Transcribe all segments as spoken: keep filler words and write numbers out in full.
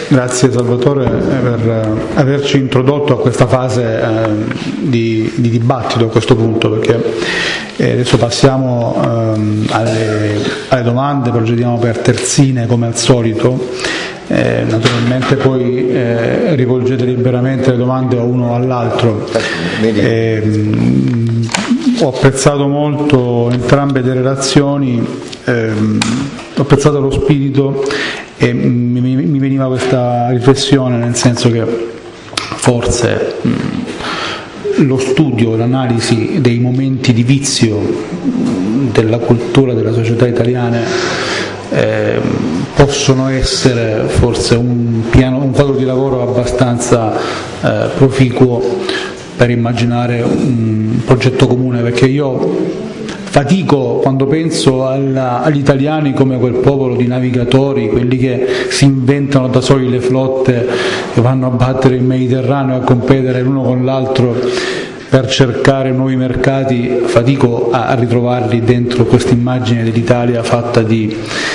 Grazie Salvatore per averci introdotto a questa fase eh, di, di dibattito a questo punto, perché eh, adesso passiamo ehm, alle, alle domande, procediamo per terzine come al solito. Eh, naturalmente poi eh, rivolgete liberamente le domande a uno o all'altro. Eh, mh, ho apprezzato molto entrambe le relazioni, ehm, ho apprezzato lo spirito e mi, mi, mi veniva questa riflessione, nel senso che forse mh, lo studio, l'analisi dei momenti di vizio della cultura della società italiana eh, possono essere forse un, piano, un quadro di lavoro abbastanza eh, proficuo per immaginare un progetto comune, perché io fatico quando penso alla, agli italiani come quel popolo di navigatori, quelli che si inventano da soli le flotte, che vanno a battere il Mediterraneo e a competere l'uno con l'altro per cercare nuovi mercati. Fatico a, a ritrovarli dentro questa immagine dell'Italia fatta di,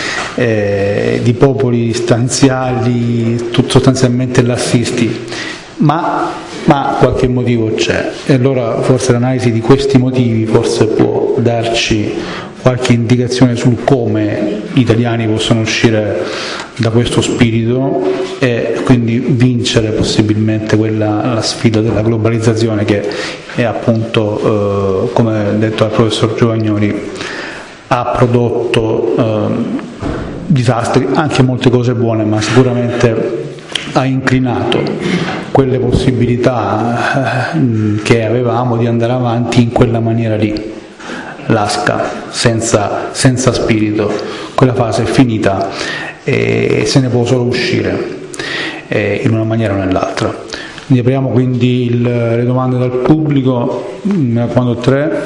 eh, di popoli stanziali, tutto sostanzialmente lassisti, ma ma qualche motivo c'è, e allora forse l'analisi di questi motivi forse può darci qualche indicazione sul come gli italiani possono uscire da questo spirito e quindi vincere possibilmente quella, la sfida della globalizzazione, che è appunto, eh, come detto dal professor Giovagnoli, ha prodotto eh, disastri, anche molte cose buone, ma sicuramente ha inclinato quelle possibilità eh, che avevamo di andare avanti in quella maniera lì, lasca, senza, senza spirito. Quella fase è finita e se ne può solo uscire eh, in una maniera o nell'altra. Quindi apriamo quindi il, le domande dal pubblico. Ne raccomando tre.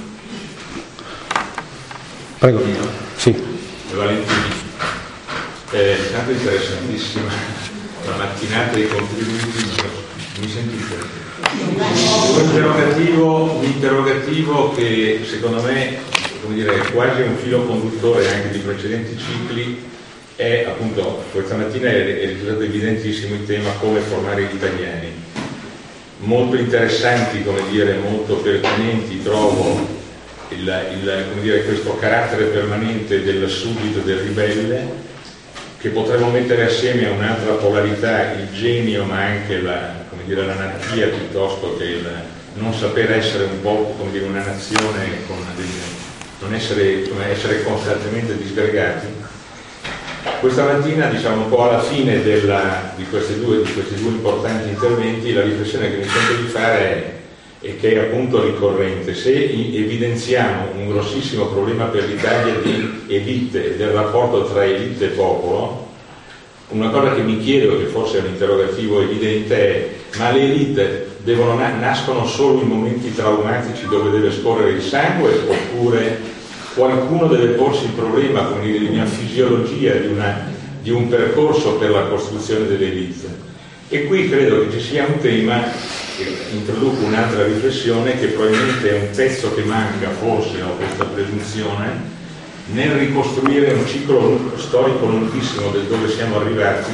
Prego. Sì. Valentini, è stato interessantissimo. La mattinata dei contributi, mi sentite? Un interrogativo, un interrogativo che secondo me, come dire, è quasi un filo conduttore anche di precedenti cicli, è appunto, questa mattina è, è risultato evidentissimo il tema come formare gli italiani. Molto interessanti, come dire, molto pertinenti trovo il, il, come dire, questo carattere permanente del suddito, del ribelle, che potremmo mettere assieme a un'altra polarità, il genio, ma anche la, come dire, l'anarchia, piuttosto che il non saper essere un po', come dire, una nazione, con dei, non essere, come essere costantemente disgregati. Questa mattina, diciamo un po' alla fine della, di, questi due, di questi due importanti interventi, la riflessione che mi sento di fare è, e che è appunto ricorrente: se evidenziamo un grossissimo problema per l'Italia di elite, del rapporto tra elite e popolo, una cosa che mi chiedo, che forse è un interrogativo evidente, è: ma le elite devono na- nascono solo in momenti traumatici dove deve scorrere il sangue, oppure qualcuno deve porsi il problema, come dire, di una fisiologia, di, una, di un percorso per la costruzione delle elite? E qui credo che ci sia un tema, introduco un'altra riflessione, che probabilmente è un pezzo che manca, forse ho questa presunzione, nel ricostruire un ciclo storico lunghissimo del dove siamo arrivati,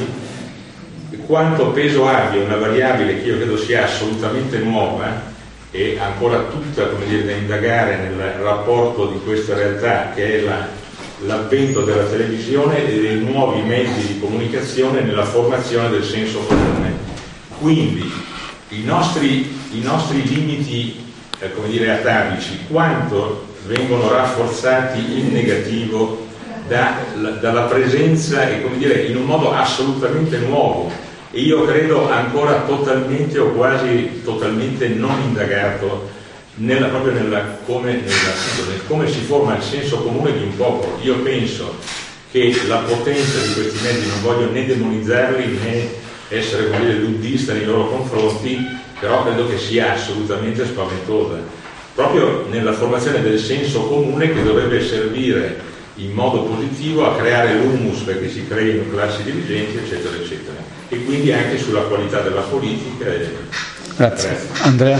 quanto peso abbia una variabile che io credo sia assolutamente nuova e ancora tutta, come dire, da indagare nel rapporto di questa realtà, che è la, l'avvento della televisione e dei nuovi mezzi di comunicazione nella formazione del senso comune. Quindi I nostri, i nostri limiti, eh, come dire, atavici, quanto vengono rafforzati in negativo da, la, dalla presenza, e come dire, in un modo assolutamente nuovo, e io credo ancora totalmente o quasi totalmente non indagato, nella, proprio nella, come, nella, nel come si forma il senso comune di un popolo. Io penso che la potenza di questi mezzi, non voglio né demonizzarli né essere, come dire, luddista nei loro confronti, però credo che sia assolutamente spaventosa, proprio nella formazione del senso comune, che dovrebbe servire in modo positivo a creare l'humus perché si creino classi dirigenti, eccetera eccetera, e quindi anche sulla qualità della politica. E... Grazie. Grazie. Andrea?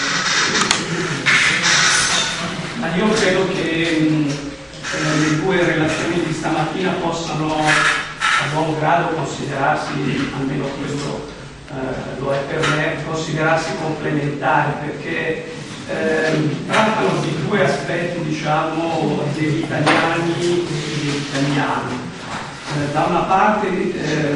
Ma io credo che mh, le due relazioni di stamattina possano buon grado considerarsi, almeno questo eh, lo è per me, considerarsi complementari, perché eh, trattano di due aspetti, diciamo, degli italiani e degli italiani. Eh, da una parte eh,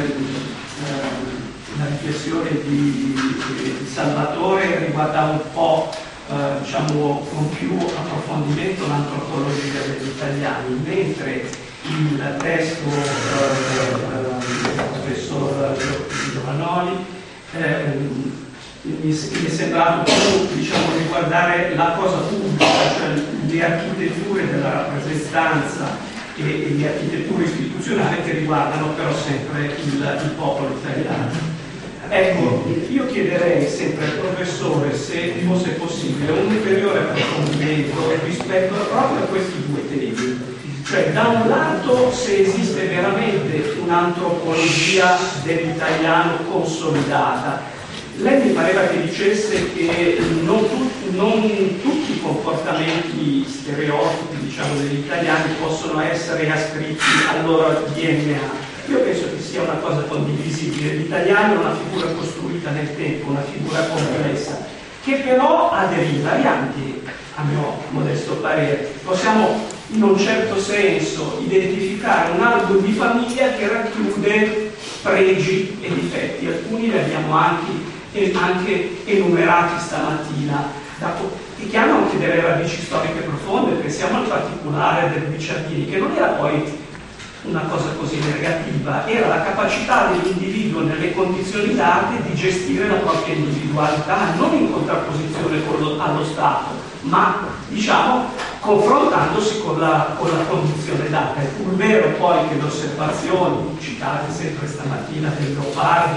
eh, la riflessione di, di Salvatore riguarda un po' eh, diciamo con più approfondimento l'antropologia degli italiani, mentre il testo eh, del professor Giovannoli eh, mi, mi è sembrato più, diciamo, riguardare la cosa pubblica, cioè le architetture della rappresentanza e, e le architetture istituzionali che riguardano però sempre il, il popolo italiano. Ecco, io chiederei sempre al professore se fosse possibile un ulteriore approfondimento rispetto proprio a questi due temi. Cioè, da un lato, se esiste veramente un'antropologia dell'italiano consolidata. Lei mi pareva che dicesse che non, tu, non tutti i comportamenti stereotipi, diciamo, degli italiani possono essere ascritti al loro D N A. Io penso che sia una cosa condivisibile. L'italiano è una figura costruita nel tempo, una figura complessa, che però ha delle invarianti, a mio modesto parere. Possiamo in un certo senso identificare un albero di famiglia che racchiude pregi e difetti. Alcuni li abbiamo anche, anche enumerati stamattina, e che hanno anche delle radici storiche profonde. Pensiamo al particolare del Bicciardini, che non era poi una cosa così negativa, era la capacità dell'individuo nelle condizioni date di gestire la propria individualità, non in contrapposizione con lo, allo Stato, ma diciamo confrontandosi con la, con la condizione data. È pur vero poi che le osservazioni citate sempre stamattina del Leopardi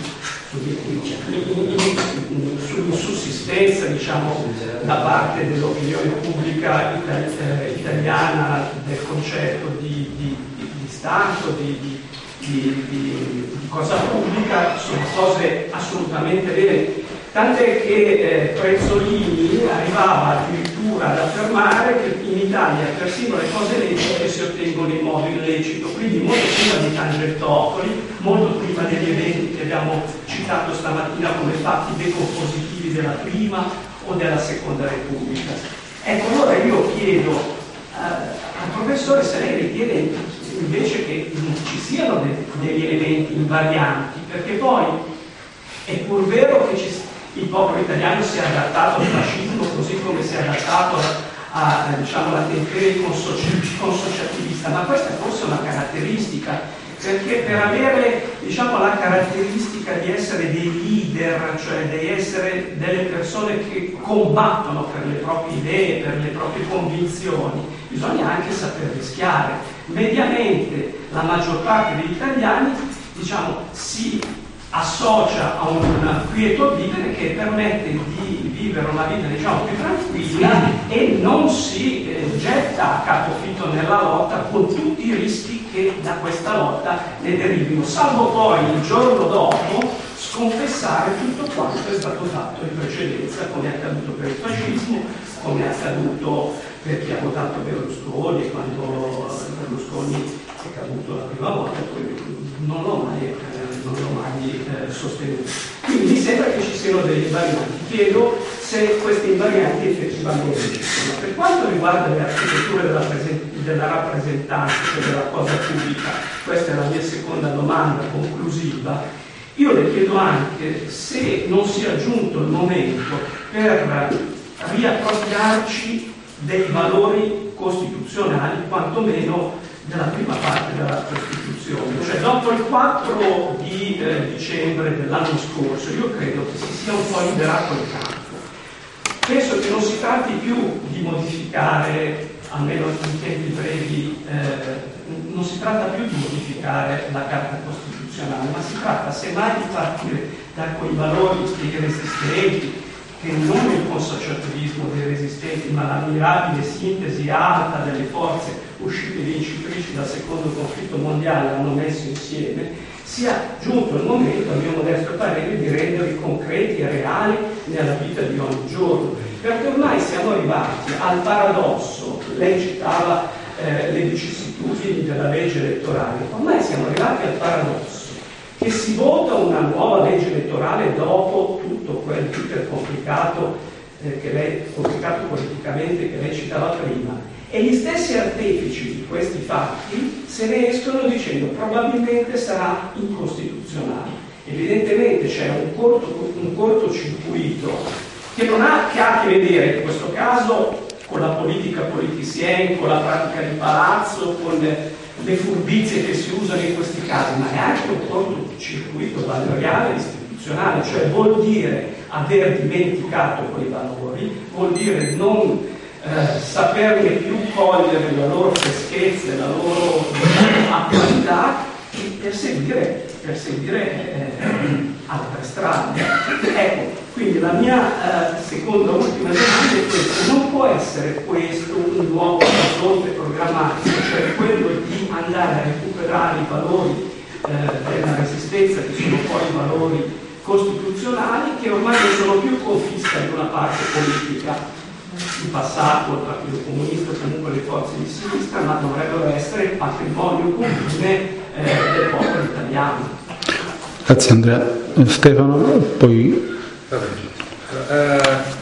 sull'insussistenza, diciamo, da parte dell'opinione pubblica italiana del concetto di, di Stato, di, di, di, di, di cosa pubblica, sono cose assolutamente vere, tant'è che eh, Prezzolini arrivava addirittura ad affermare che in Italia persino le cose lecite si ottengono in modo illecito, quindi molto prima di Tangentopoli, molto prima degli eventi che abbiamo citato stamattina come fatti decompositivi della prima o della seconda Repubblica. Ecco, allora io chiedo eh, al professore se lei ritiene invece che ci siano de- degli elementi invarianti, perché poi è pur vero che ci, il popolo italiano si è adattato al fascismo così come si è adattato a, a, diciamo, alla temperie consoci- consociativista, ma questa è forse una caratteristica, perché per avere, diciamo, la caratteristica di essere dei leader, cioè di essere delle persone che combattono per le proprie idee, per le proprie convinzioni, bisogna anche saper rischiare. Mediamente la maggior parte degli italiani, diciamo, si associa a un quieto vivere che permette di vivere una vita, diciamo, più tranquilla e non si eh, getta a capofitto nella lotta con tutti i rischi che da questa lotta ne derivino, salvo poi il giorno dopo sconfessare tutto quanto è stato fatto in precedenza, come è accaduto per il fascismo, come è accaduto per chi ha votato Berlusconi, quando Berlusconi è caduto la prima volta, poi non l'ho mai, eh, non l'ho mai eh, sostenuto. Quindi mi sembra che ci siano delle invarianti. Chiedo se queste invarianti effettivamente ci sono. Per quanto riguarda le architetture della, della rappresentanza, cioè della cosa pubblica, questa è la mia seconda domanda conclusiva, io le chiedo anche se non sia giunto il momento per riappropriarci dei valori costituzionali, quantomeno della prima parte della Costituzione. Cioè, dopo il quattro di eh, dicembre dell'anno scorso, io credo che si sia un po' liberato il campo. Penso che non si tratti più di modificare, almeno in tempi brevi, eh, non si tratta più di modificare la Carta Costituzionale, ma si tratta semmai di partire da quei valori dei resistenti, che non il consociativismo dei resistenti, ma la mirabile sintesi alta delle forze uscite vincitrici dal secondo conflitto mondiale hanno messo insieme, sia giunto il momento, a mio modesto parere, di renderli concreti e reali nella vita di ogni giorno. Perché ormai siamo arrivati al paradosso, lei citava eh, le vicissitudini scrutini della legge elettorale, ormai siamo arrivati al paradosso che si vota una nuova legge elettorale dopo tutto quel iter complicato, eh, che lei, complicato politicamente che lei citava prima, e gli stessi artefici di questi fatti se ne escono dicendo probabilmente sarà incostituzionale. Evidentemente c'è un, corto, un cortocircuito che non ha che, ha a che vedere in questo caso con la politica politicienne, con la pratica di palazzo, con le, le furbizie che si usano in questi casi, ma è anche un cortocircuito valoriale e istituzionale, cioè vuol dire aver dimenticato quei valori, vuol dire non eh, saperne più cogliere la loro freschezza, la loro attualità e perseguire, perseguire eh, altre strade. Ecco, quindi la mia eh, seconda ultima domanda è questa: non può essere questo un nuovo orizzonte programmatico, cioè quello di andare a recuperare i valori eh, della resistenza, che sono poi i valori costituzionali, che ormai non sono più confisca di una parte politica, in passato il Partito Comunista o comunque le forze di sinistra, ma dovrebbero essere il patrimonio comune eh, del popolo italiano. Grazie Andrea. Stefano, poi... Uh,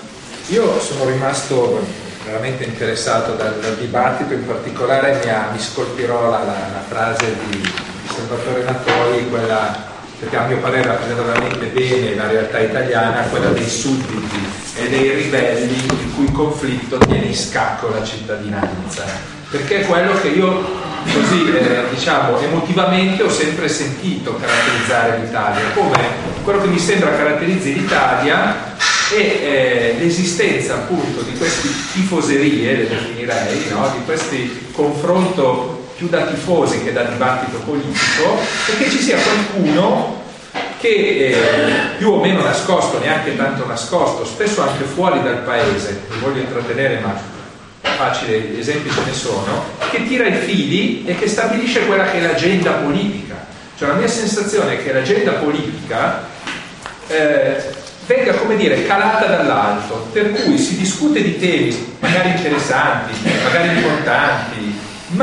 io sono rimasto veramente interessato dal, dal dibattito, in particolare mi, ha, mi scolpirò la, la, la frase di Salvatore Natoli, quella, perché a mio parere rappresenta veramente bene la realtà italiana, quella dei sudditi e dei ribelli il cui conflitto tiene in scacco la cittadinanza, perché è quello che io così eh, diciamo emotivamente ho sempre sentito caratterizzare l'Italia, come quello che mi sembra caratterizzi l'Italia è eh, l'esistenza appunto di queste tifoserie, le definirei, no? Di questi confronto più da tifosi che da dibattito politico, e che ci sia qualcuno che eh, più o meno nascosto, neanche tanto nascosto, spesso anche fuori dal paese, non voglio intrattenere ma facili esempi ce ne sono, che tira i fili e che stabilisce quella che è l'agenda politica. Cioè la mia sensazione è che l'agenda politica eh, venga, come dire, calata dall'alto, per cui si discute di temi magari interessanti, magari importanti,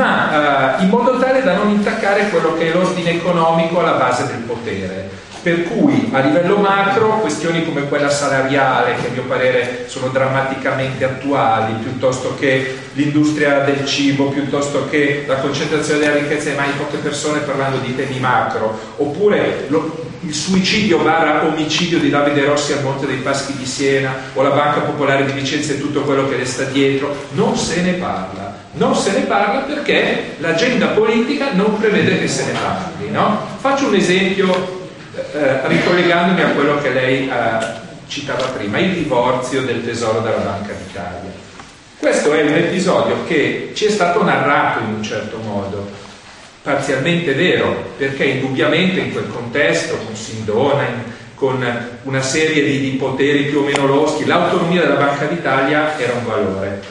ma eh, in modo tale da non intaccare quello che è l'ordine economico alla base del potere. Per cui a livello macro questioni come quella salariale, che a mio parere sono drammaticamente attuali, piuttosto che l'industria del cibo, piuttosto che la concentrazione della ricchezza in mani di poche persone, parlando di temi macro, oppure lo, il suicidio barra omicidio di Davide Rossi al Monte dei Paschi di Siena, o la Banca Popolare di Vicenza e tutto quello che le sta dietro, non se ne parla. Non se ne parla perché l'agenda politica non prevede che se ne parli, no? Faccio un esempio Eh, ricollegandomi a quello che lei eh, citava prima, il divorzio del tesoro dalla Banca d'Italia. Questo è un episodio che ci è stato narrato in un certo modo, parzialmente vero, perché indubbiamente in quel contesto, con Sindona, in, con una serie di, di poteri più o meno loschi, l'autonomia della Banca d'Italia era un valore.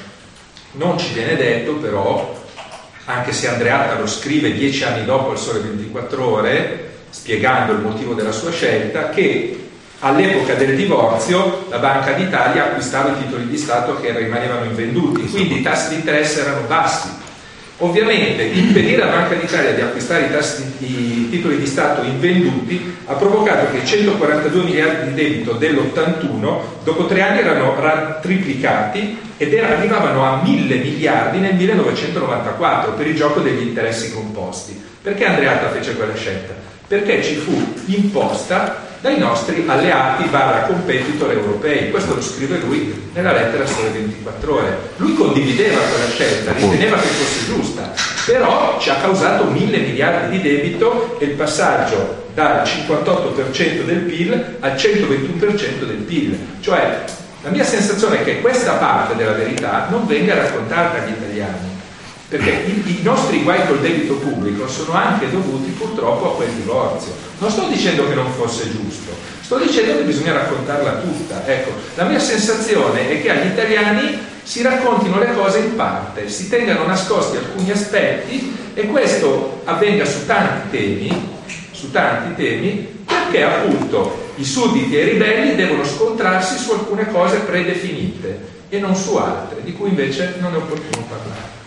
Non ci viene detto però, anche se Andreatta lo scrive dieci anni dopo il Sole ventiquattro Ore, spiegando il motivo della sua scelta, che all'epoca del divorzio la Banca d'Italia acquistava i titoli di Stato che rimanevano invenduti, quindi i tassi di interesse erano bassi. Ovviamente impedire alla Banca d'Italia di acquistare i, tassi, i titoli di Stato invenduti ha provocato che i centoquarantadue miliardi di debito dell'ottantuno dopo tre anni erano triplicati ed arrivavano a mille miliardi nel millenovecentonovantaquattro per il gioco degli interessi composti. Perché Andreatta fece quella scelta? Perché ci fu imposta dai nostri alleati barra competitor europei. Questo lo scrive lui nella lettera Sole ventiquattro Ore. Lui condivideva quella scelta, riteneva che fosse giusta, però ci ha causato mille miliardi di debito e il passaggio dal cinquantotto per cento del P I L al centoventuno per cento del P I L. Cioè, la mia sensazione è che questa parte della verità non venga raccontata agli italiani, perché i, i nostri guai col debito pubblico sono anche dovuti purtroppo a quel divorzio. Non sto dicendo che non fosse giusto, sto dicendo che bisogna raccontarla tutta. Ecco, la mia sensazione è che agli italiani si raccontino le cose in parte, si tengano nascosti alcuni aspetti, e questo avvenga su tanti temi, su tanti temi, perché appunto i sudditi e i ribelli devono scontrarsi su alcune cose predefinite e non su altre, di cui invece non è opportuno parlare.